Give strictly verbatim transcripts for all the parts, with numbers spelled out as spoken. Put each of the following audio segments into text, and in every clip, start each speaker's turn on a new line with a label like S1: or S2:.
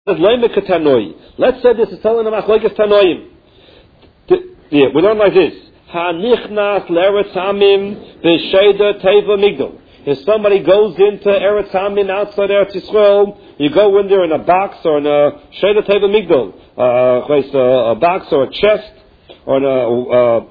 S1: Let's say this is telling the machlokes tanoim. Yeah, we learn like this. Hanichnas le'eretz hamim b'sheda teva migdal. If somebody goes into Eretz Hamim outside Eretz Yisrael, you go in there in a box or in a sheda teva migdal, uh, a box or a chest or in a, uh,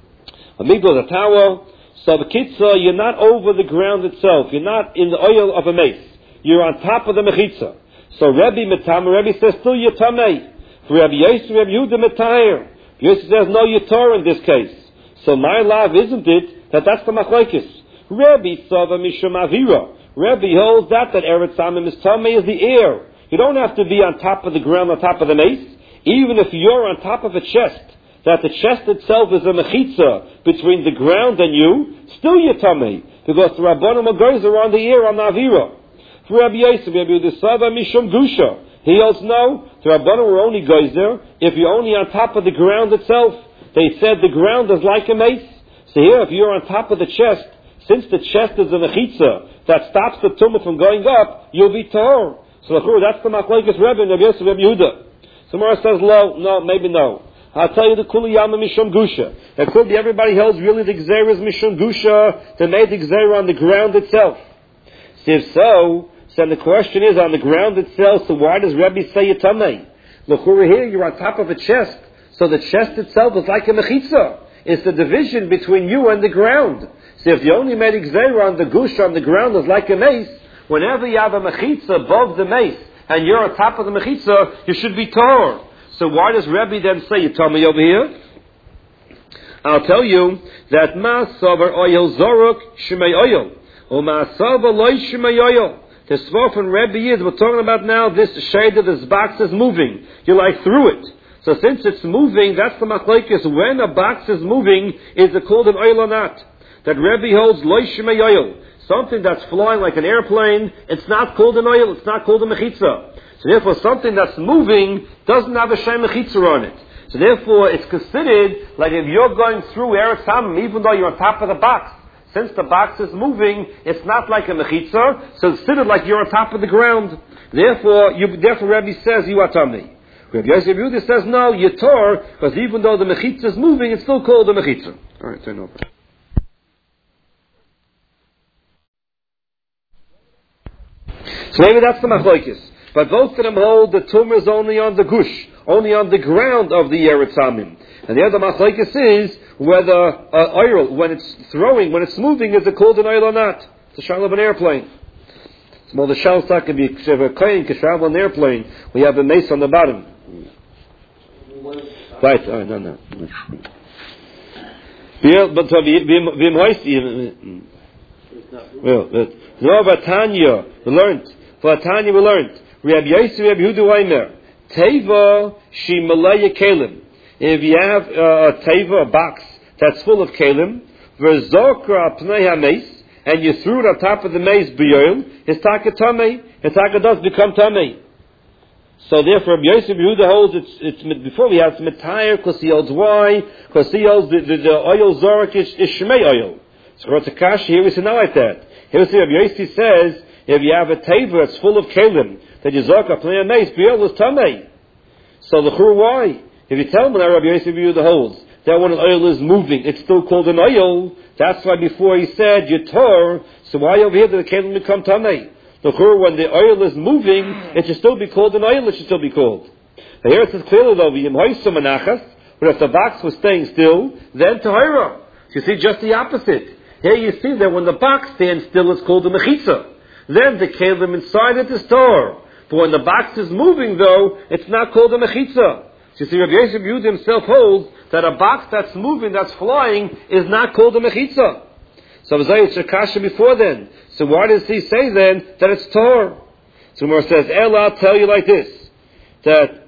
S1: a migdal, a tower. So the kitzah, you're not over the ground itself. You're not in the oil of a mace. You're on top of the mechitza. So Rebbe Metam, Rebbe says still you're tamei. For Rabbi Yosef, Rabbi Yehuda Metayer. Yosef says no, you're Torah in this case. So my love, isn't it that that's the machlokes? Rebbe Sava Mishum Avira. Rebbe holds that that Eretz Hamim is tamei is the air. You don't have to be on top of the ground, on top of the mace. Even if you're on top of a chest, that the chest itself is a mechitza between the ground and you, still you're tamei, because the Rabbanim Agoyz are on the air, on the Avira. For Rabbi Yosef, Rabbi Yudisava Mishum Gusha, he holds no, the Rabbanim were only goes there if you're only on top of the ground itself. They said the ground is like a mace. So here, if you're on top of the chest, since the chest is a mechitza that stops the tumah from going up, you'll be tahor. So that's the machlokes Rebbe and Rabbi Yosef, Rabbi Yehuda. So Mara says, no, no, maybe no. I'll tell you the Kuli Yama Mishum Gusha. It could be everybody holds really the Gzeira is Mishum Gusha. They made the Gzeira on the ground itself. So if so, so the question is on the ground itself, so why does Rebbe say Yatamei? Look, over here you're on top of a chest. So the chest itself is like a mechitza. It's the division between you and the ground. So if you only made a Gzeira on the Gusha, on the ground is like a mace, whenever you have a mechitza above the mace, and you're on top of the mechitza, you should be tor. So why does Rebbe then say Yatamei over here? I'll tell you that Ma Savar Oyel Zoruk Shemei Oyel, or Ma Savar Loi Shemei Oyel. The svor from Rebbe is, we're talking about now this shade of this box is moving. You're like through it. So since it's moving, that's the machlokes. When a box is moving, is it called an oil or not? That Rebbe holds Loi Shemei Oyel. Something that's flying like an airplane, it's not called an oil, it's not called a mechitza. So therefore something that's moving doesn't have a shem mechitza on it. So therefore it's considered like if you're going through Eretz Hamim, even though you're on top of the box, since the box is moving, it's not like a mechitza, so it's considered like you're on top of the ground. Therefore, you, therefore Rebbe says you are tamei. Rabbi Yosef Yehuda says no, you're tor, because even though the mechitza is moving, it's still called a mechitza. All right, turn over. So maybe that's the machlokes. But both of them hold the tumor is only on the gush, only on the ground of the Eretz Hamim. And the other machlokes is whether uh, oil, when it's throwing, when it's moving, is it called an oil or not? It's a shell of an airplane. Well, the shell stock can be a coin, can travel on an airplane. We have a mace on the bottom. Right, oh, no, no. But no, but Tanya, we learned. For Tanya, we learned. Rabbi Yosef, Rabbi Yehuda Weimer, Teva she malaya kelim. If you have uh, a teva, a box that's full of kelim, v'zokra pnei hameis, and you threw it on top of the mace b'yoil, his taka tamei, his taka does become tamei. So therefore, Rabbi Yosef Yehuda holds it's, it's before we have it's metayer because he holds why? Because he holds the, the, the oil zorek is, is shmei oil. So what's a kash here we say not like that. Here we see Rabbi Yosef says if you have a teva that's full of kelim that you zorka pnei hameis b'yoil is tamei. So the chur why? If you tell me that Rabbi Yosef Yehuda holds that when an oil is moving, it's still called an oil. That's why before he said Yator, so why over here did the kelim become tamei? The chur, when the oil is moving, it should still be called an oil. It should still be called. Now here it says clearly though, but if the box was staying still, then tahira. You see, just the opposite. Here you see that when the box stands still, it's called a mechitza. Then the kelim inside it is tor. But when the box is moving, though, it's not called a mechitza. So you see, Rabbi Yosef Yehuda himself holds that a box that's moving, that's flying, is not called a mechitza. So it's a kasha before then. So why does he say then that it's tor? So Gemara says, Ella, I'll tell you like this, that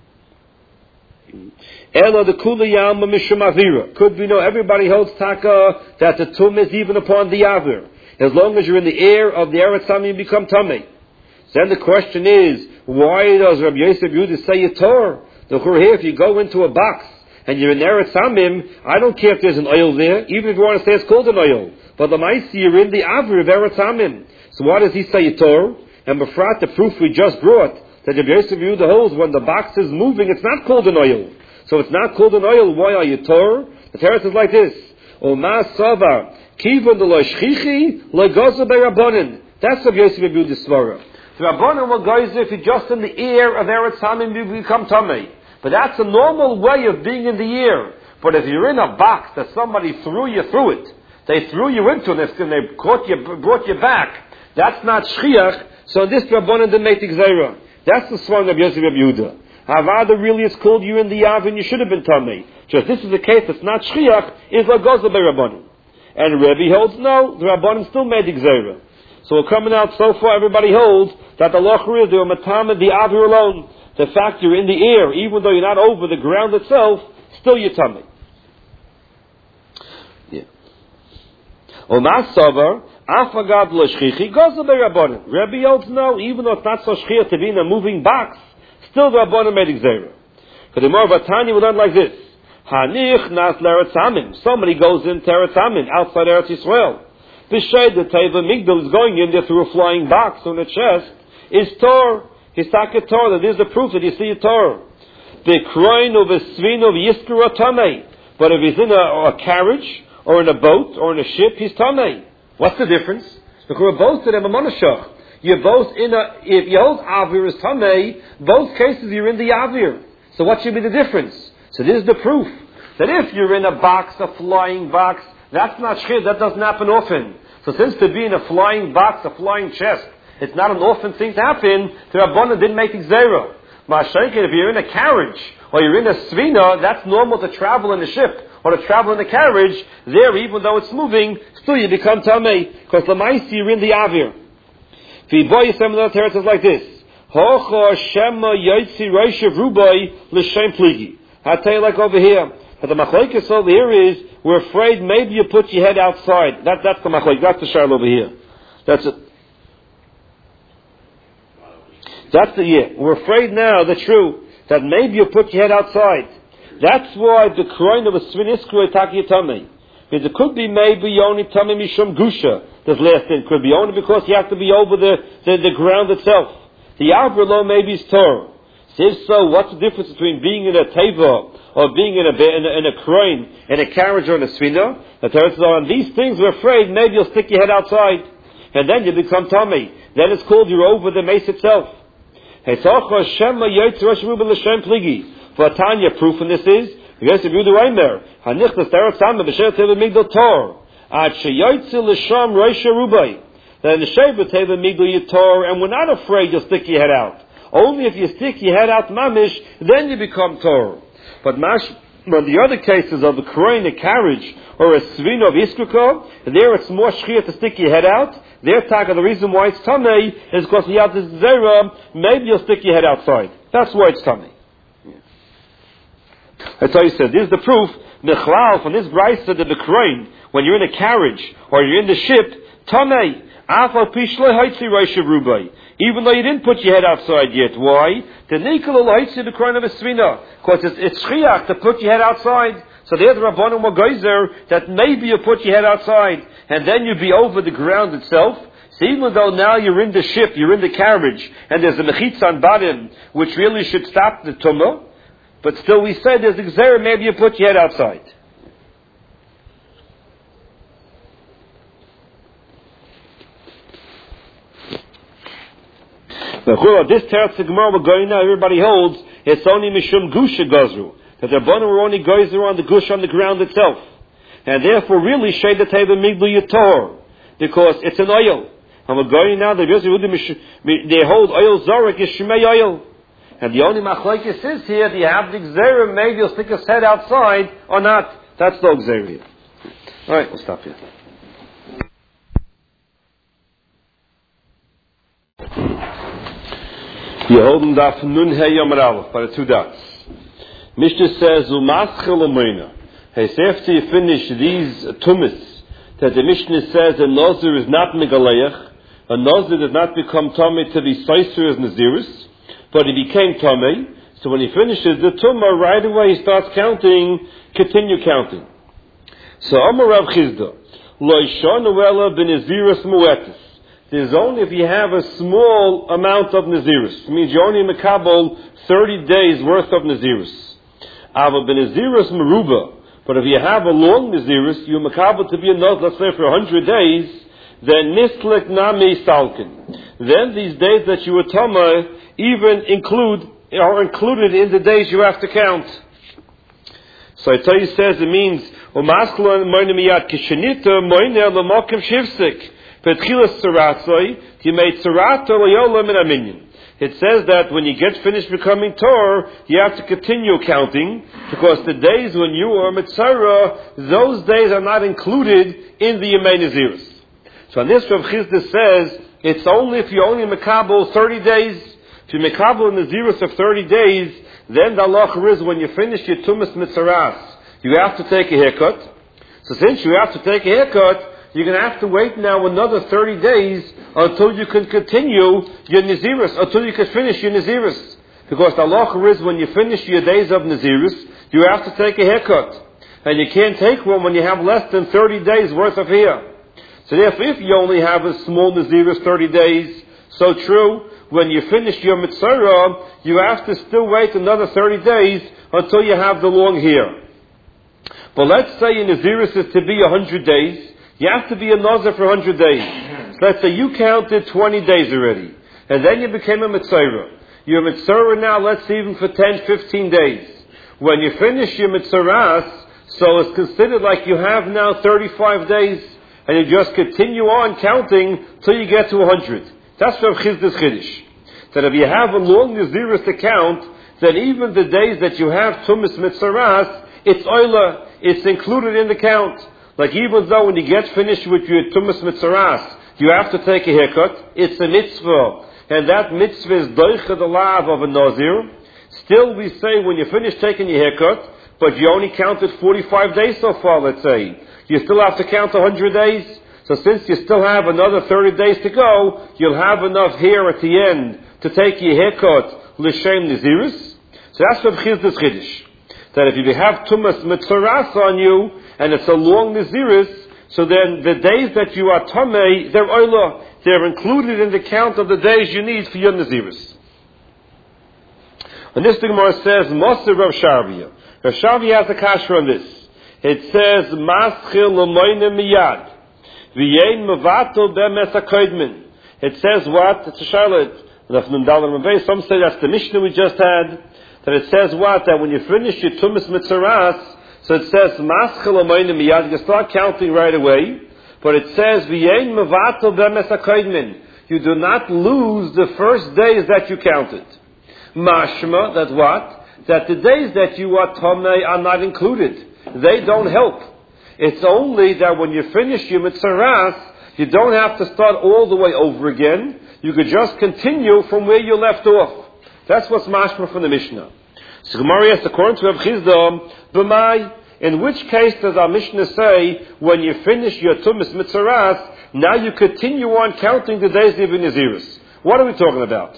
S1: Ella the kula yama mishum avira. Could we know everybody holds taka that the tum is even upon the avir. As long as you're in the air of the Eretz Hamim, you become tamei. Then the question is, why does Rabbi Yosef Yehuda say a tor? The here, if you go into a box and you're in Eretz Hamim, I don't care if there's an oil there, even if you want to say it's called an oil. But the Maisi, you're in the Avir of Eretz Hamim. So why does he say a tor? And Befrat, the proof we just brought, that Rabbi Yosef Yehuda holds when the box is moving, it's not called an oil. So it's not called an oil. Why are you Torah? The Teretz is like this. O ma sava kivon de lo shchichi lo gozo be'rabbonin. That's Rabbi Yosef Yehuda's svara. The Rabbanan will go if you're just in the air of Eretz Hamim, you become Tamei. But that's a normal way of being in the air. But if you're in a box that somebody threw you through it, they threw you into it and they caught you, brought you back, that's not Shchiach. So this Rabbanan didn't make the Gzeira. That's the swan of Yosef Yehuda. Havada really is called you in the Yav and you should have been Tamei. Just this is the case that's not Shchiach, is Lagoza by Rabbanan. And Rebbe holds no, the Rabbanan still made the Gzeira. So we're coming out so far, everybody holds that the Lochri is the Matama, the Avir alone. The fact you're in the air, even though you're not over the ground itself, still you're Tamei. Yeah. Omas Savar, Afagad L'Shchichi, Goza Be Rabbanan. Rebbe holds no, even though it's not so shchir to be in a moving box, still the Rabbanan made Gzeira. Because the more Vatani we learn like this. Hanich Nas L'Eretz Hamim. Somebody goes into Eretz Hamim, outside Eretz Yisrael. The shade, the Teva Migdal is going in there through a flying box on the chest, is Tor. Hisaka Tor. That is the proof that you see a Tor. The Kroin of a Svin of Yiskura Tamei. But if he's in a, a carriage, or in a boat, or in a ship, he's Tamei. What's the difference? Because both of them are Monashach. You're both in a, if you hold Avir is Tamei, both cases you're in the Avir. So what should be the difference? So this is the proof. That if you're in a box, a flying box, that's not shchir, that doesn't happen often. So since to be in a flying box, a flying chest, it's not an often thing to happen, the Rabbanan didn't make Gzeira. Ma'ashenkin, if you're in a carriage, or you're in a svina, that's normal to travel in a ship, or to travel in a carriage. There, even though it's moving, still you become Tamei, because Lamaisi, you're in the Avir. V'boy Yisrael Teretz is like this. Hocho Shema Yotzi Roishav Rubai L'Shem Pligi. I'll tell you like over here. But the machlokes over here is, we're afraid maybe you put your head outside. That, that's the machlokes. That's the shayla over here. That's it. That's the, yeah. We're afraid now, the true, that maybe you put your head outside. That's why the kroin of a svin iskru etaki tamei. Because it could be maybe only tamei mishum gusha. This last thing could be only because you have to be over the, the, the ground itself. The avir lo maybe is Torah. So if so, what's the difference between being in a teva or being in a in a, in a crane, in a carriage or in a svina? The Torah says, on these things we're afraid maybe you'll stick your head outside, and then you become tamei. Then it's called you're over the mace itself. For Tanya, proof in this is yes, if you do right there, hanichnas teretz hamim b'sher teva migdal tor ad sheyoytze l'sham roisha rubai. Then the shevet teva migdal yitor, and we're not afraid you'll stick your head out. Only if you stick your head out mamish, then you become Torah. But mash, when the other cases of a crane, a carriage, or a svina of iskruko, there it's more shchir to stick your head out. Their taka, the reason why it's tamei is because you have this zera, maybe you'll stick your head outside. That's why it's tamei. Yeah. That's how you said. This is the proof, Mechlal, from this brayso that the crane, when you're in a carriage, or you're in the ship, tamei. Even though you didn't put your head outside yet. Why? The nikol loitzi the crown of a svina. Because it's, it's shchiach to put your head outside. So there the Rabbanim will geyser that maybe you put your head outside and then you'll be over the ground itself. So even though now you're in the ship, you're in the carriage, and there's a mechitza on bottom, which really should stop the tumah, but still we say there's a gzeira, maybe you put your head outside. This teretz Gemara we're going now, everybody holds, it's only mishum gusha gazru. That the Rabbanim were only geyser on the gush on the ground itself. And therefore really shade the teva migdal yator. Because it's an oil. And we're going now, they hold oil zorek is shemei oil. And the only machlokes is here, do you have the gzeira, maybe you'll stick his head outside or not. That's no gzeira here. Alright, we'll stop here. Yehodim daf nun hey yom aleph by the two dots. Mishnah says umaschel umeina. Hey, so after you finish these tumis, that the Mishnah says a nazir is not megaleach, a nazir does not become tamei to be seiser as nazirus, but he became tamei. So when he finishes the tumah, right away he starts counting, continue counting. So Amar Rav Chizda, lo ishanu ela b'nazirus muetis. there's only if you have a small amount of Nazirus. It means you only makabel thirty days worth of Nazirus. Ava ben Nazirus meruba. But if you have a long Nazirus, you makabel to be a nose, let's say for a hundred days, then nislik nami salkin. Then these days that you were tama even include, are included in the days you have to count. So I tell you, says it means, umasklan moine miyad kishenita moine lamakim shivsik. Petchilas saratzoi, you made sarata loyola min aminyan. It says that when you get finished becoming Torah, you have to continue counting, because the days when you are Mitzvah, those days are not included in the Yemei Nazirus. So on this, Rav Chisda says, it's only if you only Mekabel thirty days. If you Mekabel in Nazirus of thirty days, then the halacha is when you finish your Tumas Mitzaras, you have to take a haircut. So since you have to take a haircut, you're going to have to wait now another thirty days until you can continue your Nazirus, until you can finish your Nazirus. Because the halacha is when you finish your days of Nazirus, you have to take a haircut. And you can't take one when you have less than thirty days worth of hair. So therefore, if you only have a small Nazirus, thirty days, so true, when you finish your Mitzvah, you have to still wait another thirty days until you have the long hair. But let's say your Nazirus is to be one hundred days, you have to be a Nazir for one hundred days. So let's say you counted twenty days already, and then you became a Mitzvah. You're a Mitzvah now, let's say even for ten, fifteen days. When you finish your Mitzvahs, so it's considered like you have now thirty-five days, and you just continue on counting till you get to one hundred. That's Rav Chisda's Chiddush. That if you have a long Nazirus to count, then even the days that you have Tumas Mitzvahs, it's oila, it's included in the count. Like even though when you get finished with your Tumas Mitzvahs, you have to take a haircut, it's a mitzvah. And that mitzvah is doicha the lav of a Nazir. Still we say when you finish taking your haircut, but you only counted forty-five days so far, let's say, you still have to count one hundred days. So since you still have another thirty days to go, you'll have enough hair at the end to take your haircut l'shem Nazirus. So that's what Chizda's Chiddush. That if you have Tumas Mitzvahs on you, and it's a long Nazirus, so then the days that you are Tamei, they're Oila. They're included in the count of the days you need for your Nazirus. And this the Gemara says, Moser Rav Sharvia. Rav Sharvia has a kasha on this. It says, Maschil l'moine miyad. V'yein mevatel be'mes ha'koidmin. It says what? It's a Charlotte. Some say that's the Mishnah we just had. That it says what? That when you finish your Tumas Mitzaras, so it says, Maschil l'moine miyad. You start counting right away. But it says, V'yein mevatel be'mes ha'koidmin. You do not lose the first days that you counted. Mashma, that what? That the days that you are Tomei are not included. They don't help. It's only that when you finish your Mitzaras, you don't have to start all the way over again. You could just continue from where you left off. That's what's mashma from the Mishnah. So Gemara asks, according to Rav Chisda, B'mai, in which case does our Mishnah say, when you finish your Tumas Mitzaras, now you continue on counting the days of Nazirus? What are we talking about?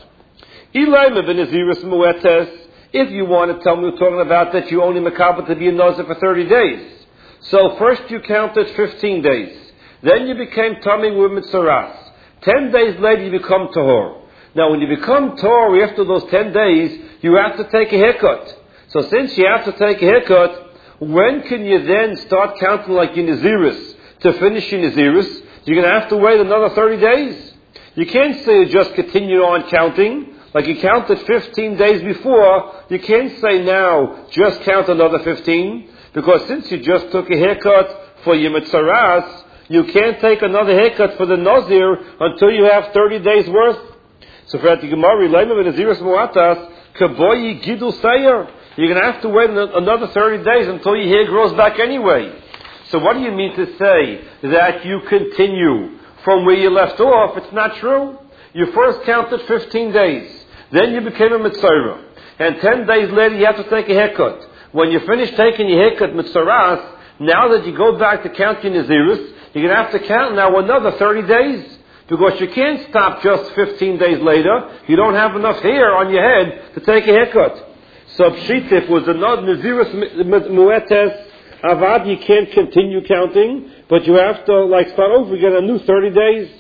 S1: If you want to tell me we're talking about that you only makabel to be a Nazir for thirty days. So first you counted fifteen days. Then you became Tamei with Mitzaras. Ten days later you become Tahor. Now when you become Tahor, after those ten days, you have to take a haircut. So since you have to take a haircut, when can you then start counting like your Nazirus to finish your Nazirus? You're going to have to wait another thirty days. You can't say you just continue on counting. Like you counted fifteen days before, you can't say now, just count another fifteen. Because since you just took a haircut for your Mitzaras, you can't take another haircut for the Nazir until you have thirty days worth. So for the Gemara, Nazirus Muatas, Kaboyi Gidul Sayer, you're going to have to wait another thirty days until your hair grows back anyway. So what do you mean to say that you continue from where you left off? It's not true. You first counted fifteen days. Then you became a Mitzvah. And ten days later you have to take a haircut. When you finish taking your haircut Mitzaras, now that you go back to count your Nazirus, you're going to have to count now another thirty days. Because you can't stop just fifteen days later. You don't have enough hair on your head to take a haircut. So Pshitif was another Nazirus Muetes Avad, you can't continue counting, but you have to like start over again a new thirty days.